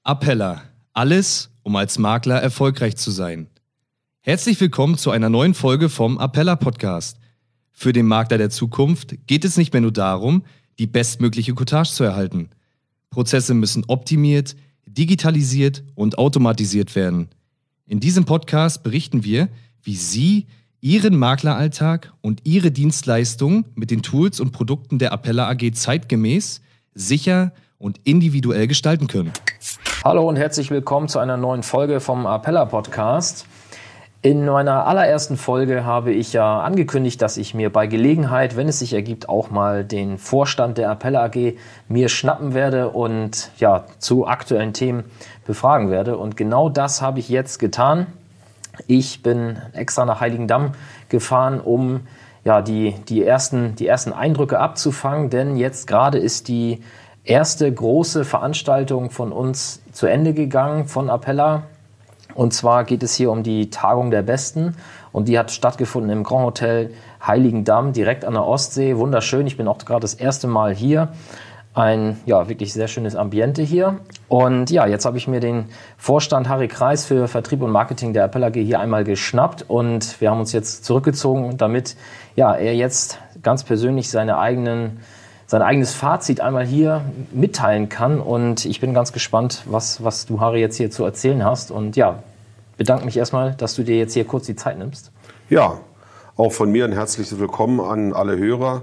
Appella. Alles, um als Makler erfolgreich zu sein. Herzlich willkommen zu einer neuen Folge vom Appella Podcast. Für den Makler der Zukunft geht es nicht mehr nur darum, die bestmögliche Cottage zu erhalten. Prozesse müssen optimiert, digitalisiert und automatisiert werden. In diesem Podcast berichten wir, wie Sie Ihren Makleralltag und Ihre Dienstleistungen mit den Tools und Produkten der Appella AG zeitgemäß, sicher und individuell gestalten können. Hallo und herzlich willkommen zu einer neuen Folge vom Appella Podcast. In meiner allerersten Folge habe ich ja angekündigt, dass ich mir bei Gelegenheit, wenn es sich ergibt, auch mal den Vorstand der Appella AG mir schnappen werde und ja, zu aktuellen Themen befragen werde. Und genau das habe ich jetzt getan. Ich bin extra nach Heiligendamm gefahren, um ja, die ersten Eindrücke abzufangen, denn jetzt gerade ist die erste große Veranstaltung von uns zu Ende gegangen, von Appella. Und zwar geht es hier um die Tagung der Besten. Und die hat stattgefunden im Grand Hotel Heiligendamm, direkt an der Ostsee. Wunderschön, ich bin auch gerade das erste Mal hier. Ein ja, wirklich sehr schönes Ambiente hier. Und ja, jetzt habe ich mir den Vorstand Harry Kreis für Vertrieb und Marketing der Appella AG hier einmal geschnappt. Und wir haben uns jetzt zurückgezogen, damit ja, er jetzt ganz persönlich sein eigenes Fazit einmal hier mitteilen kann. Und ich bin ganz gespannt, was du, Harry, jetzt hier zu erzählen hast. Und ja, bedanke mich erstmal, dass du dir jetzt hier kurz die Zeit nimmst. Ja, auch von mir ein herzliches Willkommen an alle Hörer.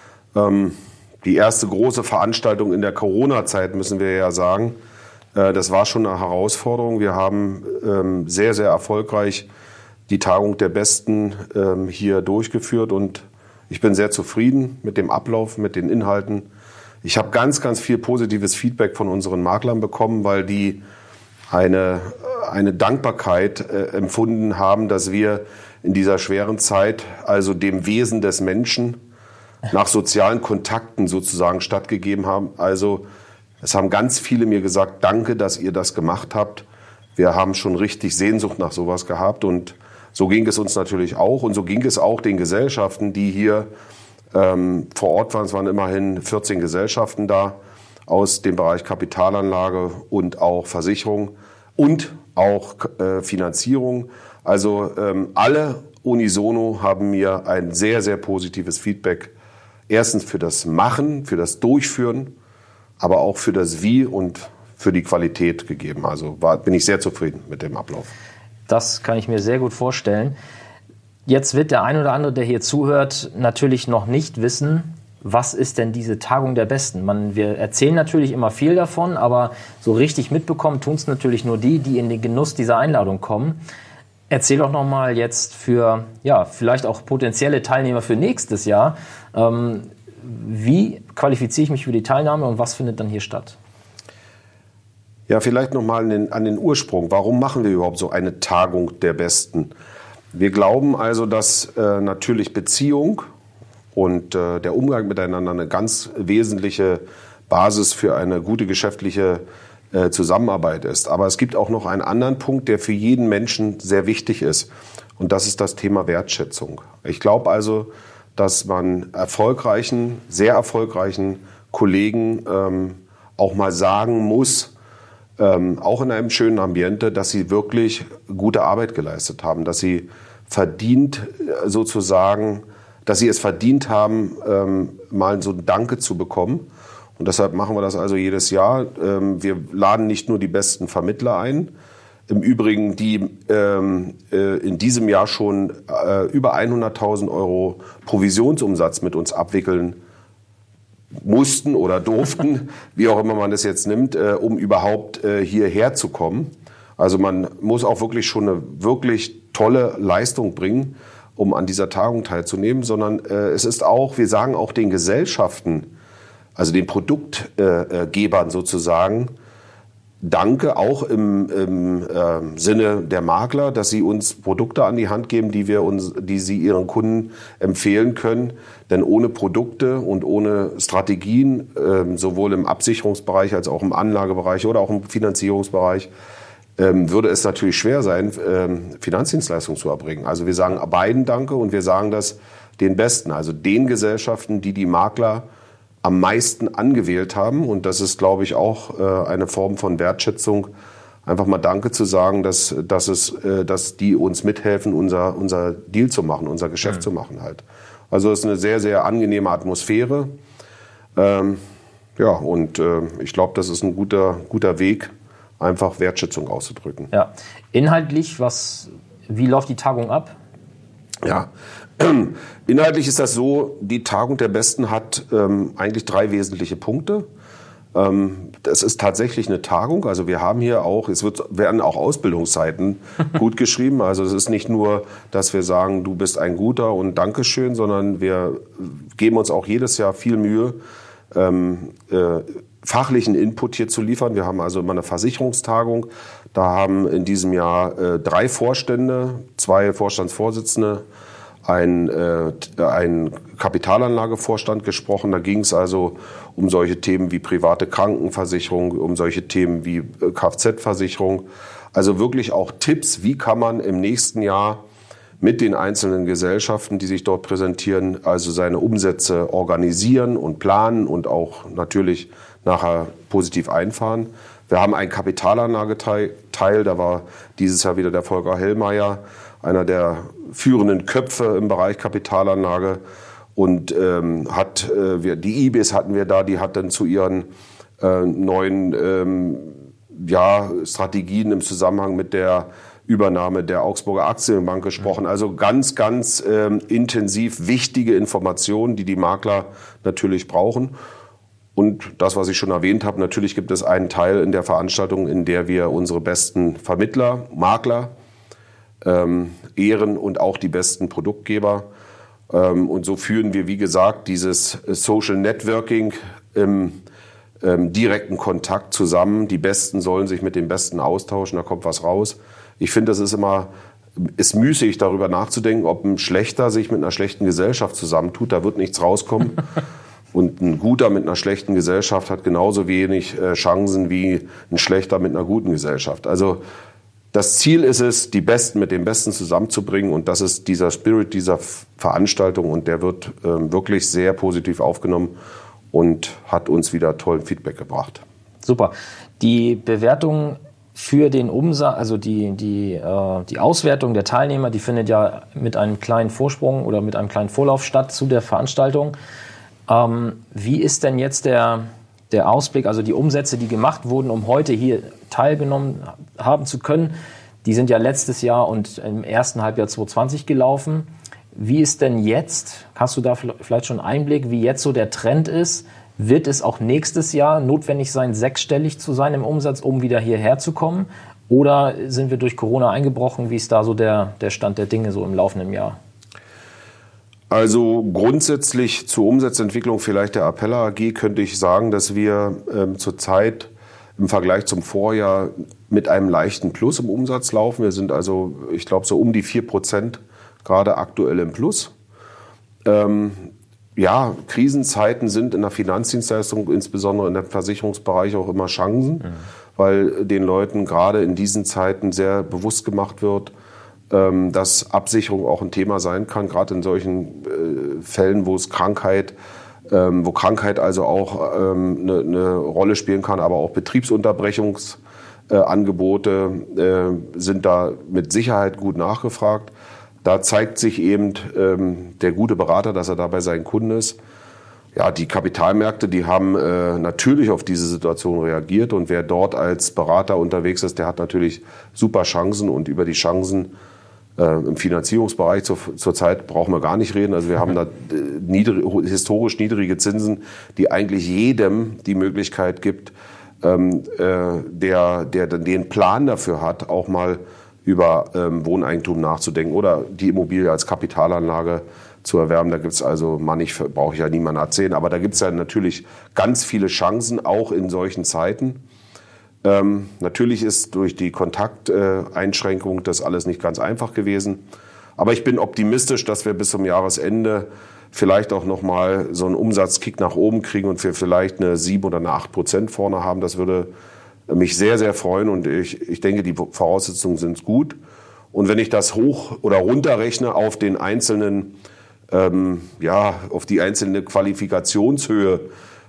Die erste große Veranstaltung in der Corona-Zeit, müssen wir ja sagen. Das war schon eine Herausforderung. Wir haben sehr, sehr erfolgreich die Tagung der Besten hier durchgeführt und ich bin sehr zufrieden mit dem Ablauf, mit den Inhalten. Ich habe ganz, ganz viel positives Feedback von unseren Maklern bekommen, weil die eine Dankbarkeit empfunden haben, dass wir in dieser schweren Zeit, also dem Wesen des Menschen, nach sozialen Kontakten sozusagen stattgegeben haben. Also es haben ganz viele mir gesagt, danke, dass ihr das gemacht habt. Wir haben schon richtig Sehnsucht nach sowas gehabt und so ging es uns natürlich auch und so ging es auch den Gesellschaften, die hier vor Ort waren. Es waren immerhin 14 Gesellschaften da aus dem Bereich Kapitalanlage und auch Versicherung und auch Finanzierung. Also alle unisono haben mir ein sehr, sehr positives Feedback erstens für das Machen, für das Durchführen, aber auch für das Wie und für die Qualität gegeben. Also bin ich sehr zufrieden mit dem Ablauf. Das kann ich mir sehr gut vorstellen. Jetzt wird der ein oder andere, der hier zuhört, natürlich noch nicht wissen, was ist denn diese Tagung der Besten? Wir erzählen natürlich immer viel davon, aber so richtig mitbekommen tun es natürlich nur die in den Genuss dieser Einladung kommen. Erzähl doch nochmal jetzt für, ja, vielleicht auch potenzielle Teilnehmer für nächstes Jahr, wie qualifiziere ich mich für die Teilnahme und was findet dann hier statt? Ja, vielleicht nochmal an den Ursprung. Warum machen wir überhaupt so eine Tagung der Besten? Wir glauben also, dass natürlich Beziehung und der Umgang miteinander eine ganz wesentliche Basis für eine gute geschäftliche Zusammenarbeit ist. Aber es gibt auch noch einen anderen Punkt, der für jeden Menschen sehr wichtig ist. Und das ist das Thema Wertschätzung. Ich glaube also, dass man sehr erfolgreichen Kollegen auch mal sagen muss, auch in einem schönen Ambiente, dass sie wirklich gute Arbeit geleistet haben, dass sie es verdient haben, mal so ein Danke zu bekommen. Und deshalb machen wir das also jedes Jahr. Wir laden nicht nur die besten Vermittler ein, im Übrigen die in diesem Jahr schon über 100.000 Euro Provisionsumsatz mit uns abwickeln mussten oder durften, wie auch immer man das jetzt nimmt, um überhaupt hierher zu kommen. Also man muss auch wirklich schon eine wirklich tolle Leistung bringen, um an dieser Tagung teilzunehmen, sondern es ist auch, wir sagen auch den Gesellschaften, also den Produktgebern sozusagen, danke auch im Sinne der Makler, dass sie uns Produkte an die Hand geben, die sie ihren Kunden empfehlen können. Denn ohne Produkte und ohne Strategien, sowohl im Absicherungsbereich als auch im Anlagebereich oder auch im Finanzierungsbereich, würde es natürlich schwer sein, Finanzdienstleistungen zu erbringen. Also wir sagen beiden Danke und wir sagen das den Besten, also den Gesellschaften, die Makler am meisten angewählt haben. Und das ist, glaube ich, auch eine Form von Wertschätzung, einfach mal Danke zu sagen, dass die uns mithelfen, unser Deal zu machen, unser Geschäft zu machen halt. Also es ist eine sehr, sehr angenehme Atmosphäre. Ich glaube, das ist ein guter Weg, einfach Wertschätzung auszudrücken. Ja, inhaltlich, wie läuft die Tagung ab? Ja, inhaltlich ist das so, die Tagung der Besten hat eigentlich 3 wesentliche Punkte. Das ist tatsächlich eine Tagung, also wir haben hier auch, werden auch Ausbildungsseiten gut geschrieben. Also es ist nicht nur, dass wir sagen, du bist ein Guter und Dankeschön, sondern wir geben uns auch jedes Jahr viel Mühe, fachlichen Input hier zu liefern. Wir haben also immer eine Versicherungstagung. Da haben in diesem Jahr 3 Vorstände, 2 Vorstandsvorsitzende, ein Kapitalanlagevorstand gesprochen. Da ging es also um solche Themen wie private Krankenversicherung, um solche Themen wie Kfz-Versicherung. Also wirklich auch Tipps, wie kann man im nächsten Jahr mit den einzelnen Gesellschaften, die sich dort präsentieren, also seine Umsätze organisieren und planen und auch natürlich nachher positiv einfahren. Wir haben einen Kapitalanlageteil, da war dieses Jahr wieder der Volker Hellmeier, einer der führenden Köpfe im Bereich Kapitalanlage. Und die IBIS hatten wir da, die hat dann zu ihren neuen Strategien im Zusammenhang mit der Übernahme der Augsburger Aktienbank gesprochen. Also ganz, ganz intensiv wichtige Informationen, die Makler natürlich brauchen. Und das, was ich schon erwähnt habe, natürlich gibt es einen Teil in der Veranstaltung, in der wir unsere besten Vermittler, Makler ehren und auch die besten Produktgeber. Und so führen wir, wie gesagt, dieses Social Networking im direkten Kontakt zusammen. Die Besten sollen sich mit den Besten austauschen, da kommt was raus. Ich finde, das ist müßig, darüber nachzudenken, ob ein Schlechter sich mit einer schlechten Gesellschaft zusammentut. Da wird nichts rauskommen. Und ein Guter mit einer schlechten Gesellschaft hat genauso wenig Chancen wie ein Schlechter mit einer guten Gesellschaft. Also das Ziel ist es, die Besten mit den Besten zusammenzubringen. Und das ist dieser Spirit dieser Veranstaltung. Und der wird wirklich sehr positiv aufgenommen und hat uns wieder tollen Feedback gebracht. Super. Die Bewertung für den Umsatz, also die Auswertung der Teilnehmer, die findet ja mit einem kleinen Vorsprung oder mit einem kleinen Vorlauf statt zu der Veranstaltung. Wie ist denn jetzt der Ausblick, also die Umsätze, die gemacht wurden, um heute hier teilgenommen haben zu können, die sind ja letztes Jahr und im ersten Halbjahr 2020 gelaufen. Wie ist denn jetzt, hast du da vielleicht schon einen Einblick, wie jetzt so der Trend ist? Wird es auch nächstes Jahr notwendig sein, 6-stellig zu sein im Umsatz, um wieder hierher zu kommen? Oder sind wir durch Corona eingebrochen? Wie ist da so der Stand der Dinge so im laufenden Jahr? Also grundsätzlich zur Umsatzentwicklung vielleicht der Apella AG könnte ich sagen, dass wir zurzeit im Vergleich zum Vorjahr mit einem leichten Plus im Umsatz laufen. Wir sind also, ich glaube, so um die 4% gerade aktuell im Plus. Krisenzeiten sind in der Finanzdienstleistung, insbesondere in der Versicherungsbereich, auch immer Chancen, weil den Leuten gerade in diesen Zeiten sehr bewusst gemacht wird, dass Absicherung auch ein Thema sein kann, gerade in solchen Fällen, wo Krankheit also auch eine Rolle spielen kann, aber auch Betriebsunterbrechungsangebote sind da mit Sicherheit gut nachgefragt. Da zeigt sich eben der gute Berater, dass er da bei seinen Kunden ist. Ja, die Kapitalmärkte, die haben natürlich auf diese Situation reagiert und wer dort als Berater unterwegs ist, der hat natürlich super Chancen und über die Chancen im Finanzierungsbereich zurzeit brauchen wir gar nicht reden. Also wir haben da historisch niedrige Zinsen, die eigentlich jedem die Möglichkeit gibt, der den Plan dafür hat, auch mal über Wohneigentum nachzudenken oder die Immobilie als Kapitalanlage zu erwerben. Da gibt es also, brauche ich ja niemandem erzählen, aber da gibt es ja natürlich ganz viele Chancen, auch in solchen Zeiten. Natürlich ist durch die Kontakteinschränkung das alles nicht ganz einfach gewesen. Aber ich bin optimistisch, dass wir bis zum Jahresende vielleicht auch nochmal so einen Umsatzkick nach oben kriegen und wir vielleicht eine 7 oder eine 8% vorne haben. Das würde mich sehr, sehr freuen und ich denke, die Voraussetzungen sind gut. Und wenn ich das hoch oder runter rechne auf den einzelnen, auf die einzelne Qualifikationshöhe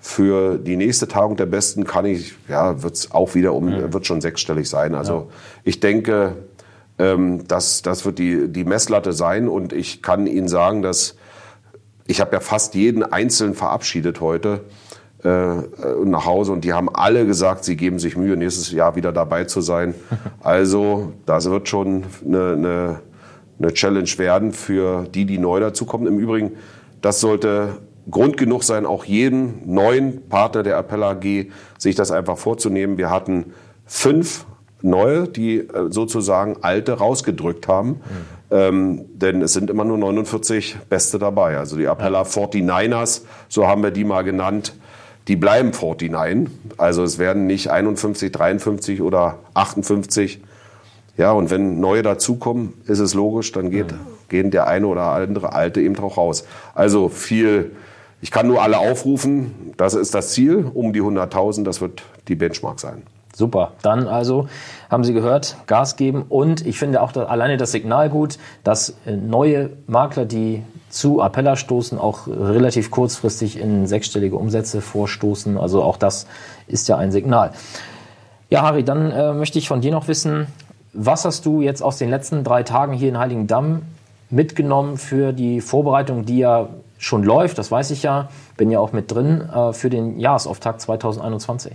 Für die nächste Tagung der Besten wird es auch wieder wird schon sechsstellig sein. Also ich denke, das wird die Messlatte sein. Und ich kann Ihnen sagen, dass ich habe ja fast jeden einzeln verabschiedet heute nach Hause. Und die haben alle gesagt, sie geben sich Mühe, nächstes Jahr wieder dabei zu sein. Also das wird schon eine Challenge werden für die neu dazukommen. Im Übrigen, das sollte Grund genug sein, auch jeden neuen Partner der Appella AG sich das einfach vorzunehmen. Wir hatten 5 neue, die sozusagen alte rausgedrückt haben. Denn es sind immer nur 49 Beste dabei. Also die Appella 49ers, so haben wir die mal genannt, die bleiben 49. Also es werden nicht 51, 53 oder 58. Ja, und wenn neue dazukommen, ist es logisch, dann gehen der eine oder andere Alte eben auch raus. Also ich kann nur alle aufrufen, das ist das Ziel, um die 100.000, das wird die Benchmark sein. Super, dann also haben Sie gehört, Gas geben und ich finde auch alleine das Signal gut, dass neue Makler, die zu Appella stoßen, auch relativ kurzfristig in sechsstellige Umsätze vorstoßen, also auch das ist ja ein Signal. Ja, Harry, dann möchte ich von dir noch wissen, was hast du jetzt aus den letzten 3 Tagen hier in Heiligendamm mitgenommen für die Vorbereitung, die ja schon läuft, das weiß ich ja, bin ja auch mit drin, für den Jahresauftakt 2021?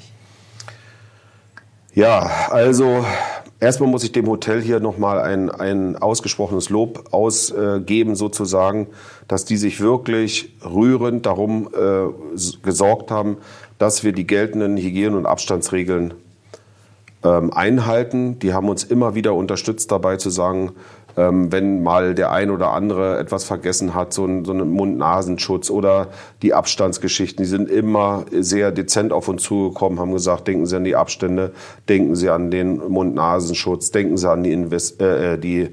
Ja, also erstmal muss ich dem Hotel hier nochmal ein ausgesprochenes Lob ausgeben sozusagen, dass die sich wirklich rührend darum gesorgt haben, dass wir die geltenden Hygiene- und Abstandsregeln einhalten. Die haben uns immer wieder unterstützt dabei zu sagen, wenn mal der ein oder andere etwas vergessen hat, so einen Mund-Nasenschutz oder die Abstandsgeschichten, die sind immer sehr dezent auf uns zugekommen, haben gesagt, denken Sie an die Abstände, denken Sie an den Mund-Nasenschutz, denken Sie an die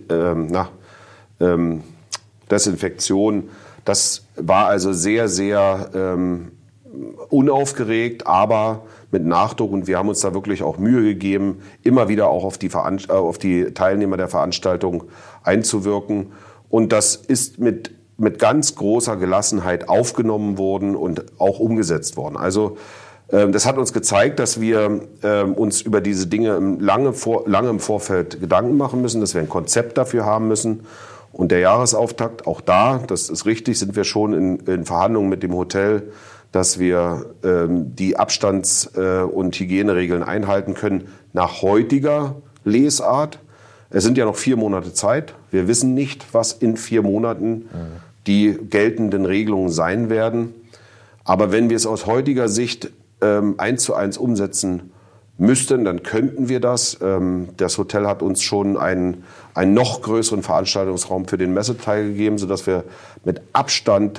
Desinfektion. Das war also sehr, sehr unaufgeregt, aber mit Nachdruck, und wir haben uns da wirklich auch Mühe gegeben, immer wieder auch auf die Teilnehmer der Veranstaltung einzuwirken. Und das ist mit ganz großer Gelassenheit aufgenommen worden und auch umgesetzt worden. Also das hat uns gezeigt, dass wir uns über diese Dinge lange im Vorfeld Gedanken machen müssen, dass wir ein Konzept dafür haben müssen. Und der Jahresauftakt, auch da, das ist richtig, sind wir schon in Verhandlungen mit dem Hotel, dass wir die Abstands- und Hygieneregeln einhalten können nach heutiger Lesart. Es sind ja noch 4 Monate Zeit. Wir wissen nicht, was in 4 Monaten die geltenden Regelungen sein werden. Aber wenn wir es aus heutiger Sicht 1:1 umsetzen müssten, dann könnten wir das. Das Hotel hat uns schon einen noch größeren Veranstaltungsraum für den Messeteil gegeben, sodass wir mit Abstand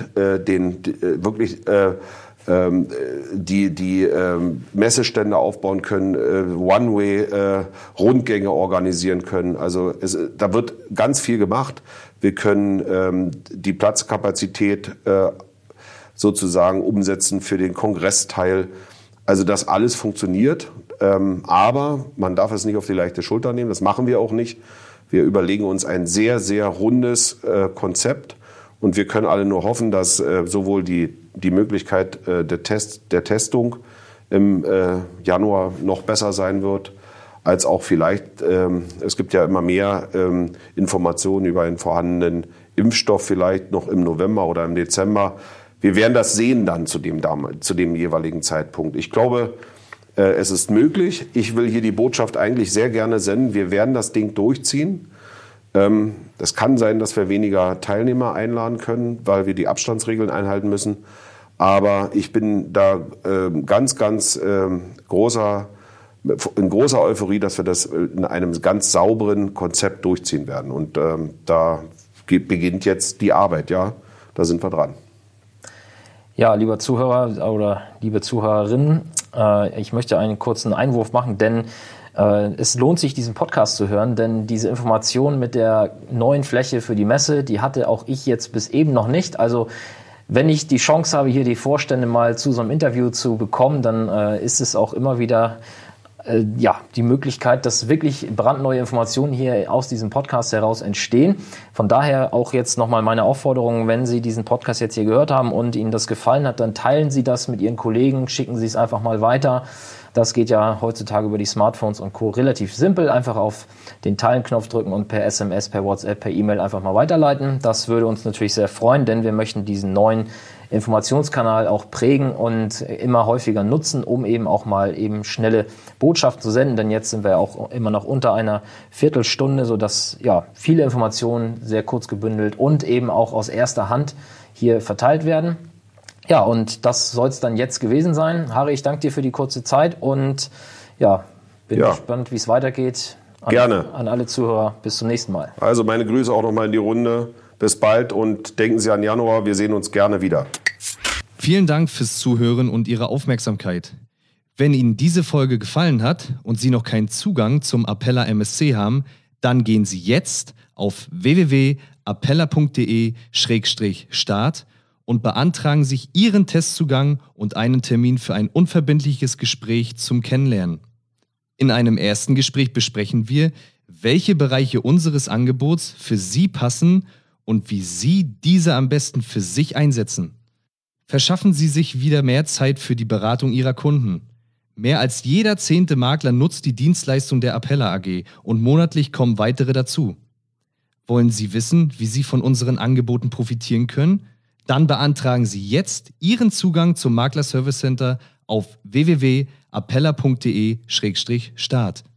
die Messestände aufbauen können, One-Way-Rundgänge organisieren können. Also da wird ganz viel gemacht. Wir können die Platzkapazität sozusagen umsetzen für den Kongressteil. Also das alles funktioniert, aber man darf es nicht auf die leichte Schulter nehmen. Das machen wir auch nicht. Wir überlegen uns ein sehr, sehr rundes Konzept. Und wir können alle nur hoffen, dass sowohl die Möglichkeit der Testung im Januar noch besser sein wird, als auch vielleicht, es gibt ja immer mehr Informationen über einen vorhandenen Impfstoff, vielleicht noch im November oder im Dezember. Wir werden das sehen dann zu dem jeweiligen Zeitpunkt. Ich glaube, es ist möglich. Ich will hier die Botschaft eigentlich sehr gerne senden. Wir werden das Ding durchziehen. Es kann sein, dass wir weniger Teilnehmer einladen können, weil wir die Abstandsregeln einhalten müssen. Aber ich bin da ganz großer Euphorie, dass wir das in einem ganz sauberen Konzept durchziehen werden. Und da beginnt jetzt die Arbeit, ja, da sind wir dran. Ja, lieber Zuhörer oder liebe Zuhörerin, ich möchte einen kurzen Einwurf machen, denn es lohnt sich, diesen Podcast zu hören, denn diese Information mit der neuen Fläche für die Messe, die hatte auch ich jetzt bis eben noch nicht. Also wenn ich die Chance habe, hier die Vorstände mal zu so einem Interview zu bekommen, dann ist es auch immer wieder die Möglichkeit, dass wirklich brandneue Informationen hier aus diesem Podcast heraus entstehen. Von daher auch jetzt nochmal meine Aufforderung, wenn Sie diesen Podcast jetzt hier gehört haben und Ihnen das gefallen hat, dann teilen Sie das mit Ihren Kollegen, schicken Sie es einfach mal weiter. Das geht ja heutzutage über die Smartphones und Co. relativ simpel. Einfach auf den Teilen-Knopf drücken und per SMS, per WhatsApp, per E-Mail einfach mal weiterleiten. Das würde uns natürlich sehr freuen, denn wir möchten diesen neuen Informationskanal auch prägen und immer häufiger nutzen, um eben auch mal eben schnelle Botschaften zu senden. Denn jetzt sind wir ja auch immer noch unter einer Viertelstunde, sodass viele Informationen sehr kurz gebündelt und eben auch aus erster Hand hier verteilt werden. Ja, und das soll es dann jetzt gewesen sein. Harry, ich danke dir für die kurze Zeit und bin gespannt, wie es weitergeht. Gerne. An alle Zuhörer. Bis zum nächsten Mal. Also meine Grüße auch nochmal in die Runde. Bis bald und denken Sie an Januar. Wir sehen uns gerne wieder. Vielen Dank fürs Zuhören und Ihre Aufmerksamkeit. Wenn Ihnen diese Folge gefallen hat und Sie noch keinen Zugang zum Appella MSC haben, dann gehen Sie jetzt auf www.appella.de/start und beantragen sich Ihren Testzugang und einen Termin für ein unverbindliches Gespräch zum Kennenlernen. In einem ersten Gespräch besprechen wir, welche Bereiche unseres Angebots für Sie passen und wie Sie diese am besten für sich einsetzen. Verschaffen Sie sich wieder mehr Zeit für die Beratung Ihrer Kunden. Mehr als jeder 10. Makler nutzt die Dienstleistung der Appella AG und monatlich kommen weitere dazu. Wollen Sie wissen, wie Sie von unseren Angeboten profitieren können? Dann beantragen Sie jetzt Ihren Zugang zum Makler Service Center auf www.appella.de/start.